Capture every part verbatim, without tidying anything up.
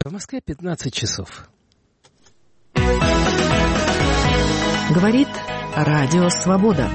В Москве пятнадцать часов. Говорит Радио Свобода.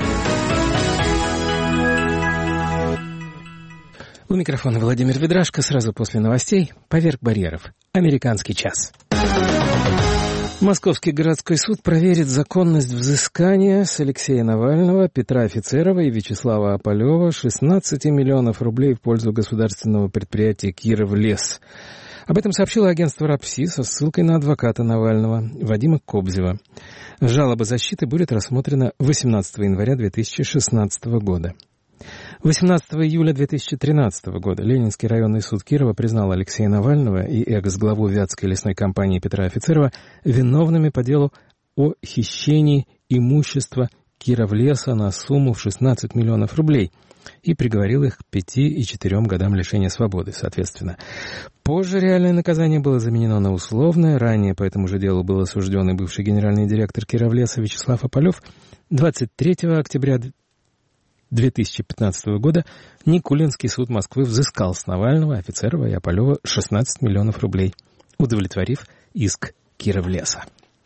У микрофона Владимир Ведрашко. Сразу после новостей «Поверх барьеров». Американский час. Московский городской суд проверит законность взыскания с Алексея Навального, Петра Офицерова и Вячеслава Опалева шестнадцать миллионов рублей в пользу государственного предприятия «Кировлес». Об этом сообщило агентство РАПСИ со ссылкой на адвоката Навального Вадима Кобзева. Жалоба защиты будет рассмотрена восемнадцатого января две тысячи шестнадцатого года. восемнадцатого июля две тысячи тринадцатого года Ленинский районный суд Кирова признал Алексея Навального и экс-главу Вятской лесной компании Петра Офицерова виновными по делу о хищении имущества Кировлеса на сумму в шестнадцать миллионов рублей и приговорил их к пяти и четырем годам лишения свободы, соответственно. Позже реальное наказание было заменено на условное. Ранее по этому же делу был осужден и бывший генеральный директор Кировлеса Вячеслав Опалев. двадцать третьего октября две тысячи пятнадцатого года Никулинский суд Москвы взыскал с Навального, Офицерова и Опалева шестнадцать миллионов рублей, удовлетворив иск Кировлеса.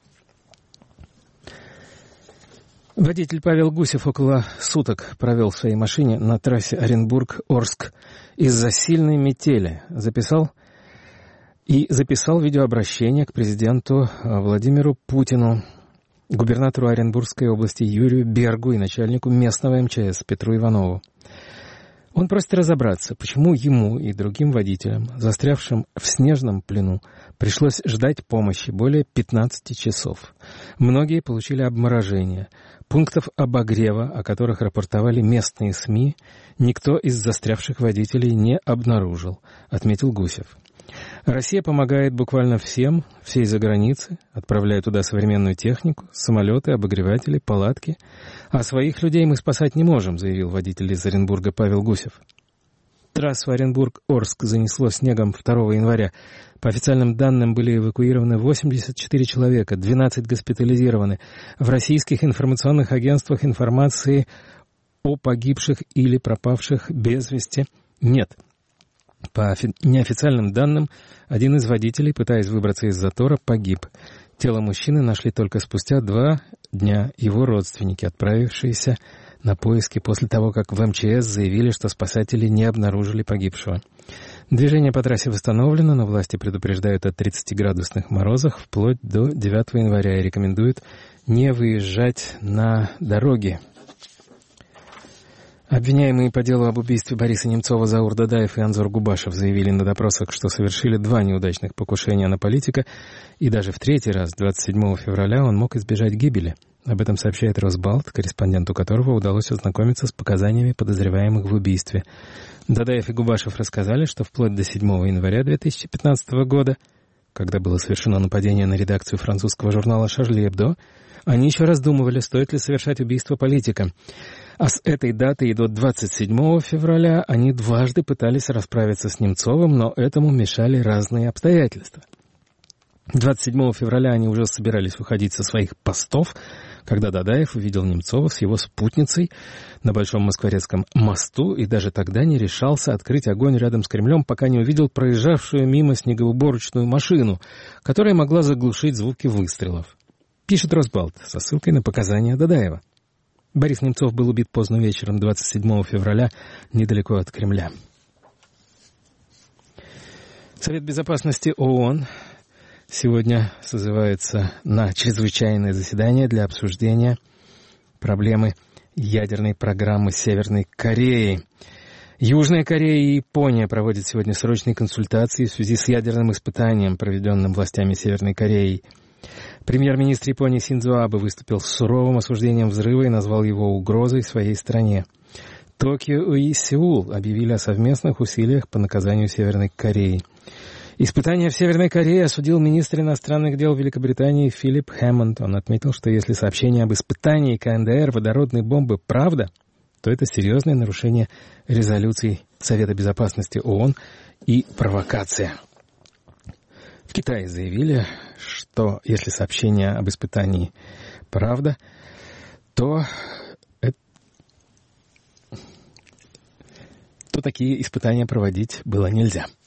Водитель Павел Гусев около суток провел в своей машине на трассе Оренбург-Орск из-за сильной метели. Записал и записал видеообращение к президенту Владимиру Путину, губернатору Оренбургской области Юрию Бергу и начальнику местного эм че эс Петру Иванову. Он просит разобраться, почему ему и другим водителям, застрявшим в снежном плену, пришлось ждать помощи более пятнадцати часов. Многие получили обморожение. Пунктов обогрева, о которых рапортовали местные СМИ, никто из застрявших водителей не обнаружил, отметил Гусев. Россия помогает буквально всем, всей загранице, отправляя туда современную технику, самолеты, обогреватели, палатки. А своих людей мы спасать не можем, заявил водитель из Оренбурга Павел Гусев. Трассу Оренбург-Орск занесло снегом второго января. По официальным данным были эвакуированы восемьдесят четыре человека, двенадцать госпитализированы. В российских информационных агентствах информации о погибших или пропавших без вести нет. По неофициальным данным, один из водителей, пытаясь выбраться из затора, погиб. Тело мужчины нашли только спустя два дня его родственники, отправившиеся на поиски после того, как в эм че эс заявили, что спасатели не обнаружили погибшего. Движение по трассе восстановлено, но власти предупреждают о тридцатиградусных морозах вплоть до девятого января и рекомендуют не выезжать на дороги. Обвиняемые по делу об убийстве Бориса Немцова Заур Дадаев и Анзор Губашев заявили на допросах, что совершили два неудачных покушения на политика, и даже в третий раз, двадцать седьмого февраля, он мог избежать гибели. Об этом сообщает Росбалт, корреспонденту которого удалось ознакомиться с показаниями подозреваемых в убийстве. Дадаев и Губашев рассказали, что вплоть до седьмого января две тысячи пятнадцатого года, когда было совершено нападение на редакцию французского журнала «Шарли Эбдо», они еще раздумывали, стоит ли совершать убийство политика. А с этой даты и до двадцать седьмого февраля они дважды пытались расправиться с Немцовым, но этому мешали разные обстоятельства. двадцать седьмого февраля они уже собирались выходить со своих постов, когда Дадаев увидел Немцова с его спутницей на Большом Москворецком мосту и даже тогда не решался открыть огонь рядом с Кремлем, пока не увидел проезжавшую мимо снегоуборочную машину, которая могла заглушить звуки выстрелов. Пишет Росбалт со ссылкой на показания Дадаева. Борис Немцов был убит поздно вечером двадцать седьмого февраля недалеко от Кремля. Совет Безопасности ООН сегодня созывается на чрезвычайное заседание для обсуждения проблемы ядерной программы Северной Кореи. Южная Корея и Япония проводят сегодня срочные консультации в связи с ядерным испытанием, проведенным властями Северной Кореи. Премьер-министр Японии Синдзо Абе выступил с суровым осуждением взрыва и назвал его угрозой своей стране. Токио и Сеул объявили о совместных усилиях по наказанию Северной Кореи. Испытания в Северной Корее осудил министр иностранных дел Великобритании Филипп Хэммонд. Он отметил, что если сообщение об испытании ка эн дэ эр водородной бомбы правда, то это серьезное нарушение резолюций Совета Безопасности ООН и провокация. В Китае заявили, что если сообщение об испытании правда, то, это, то такие испытания проводить было нельзя.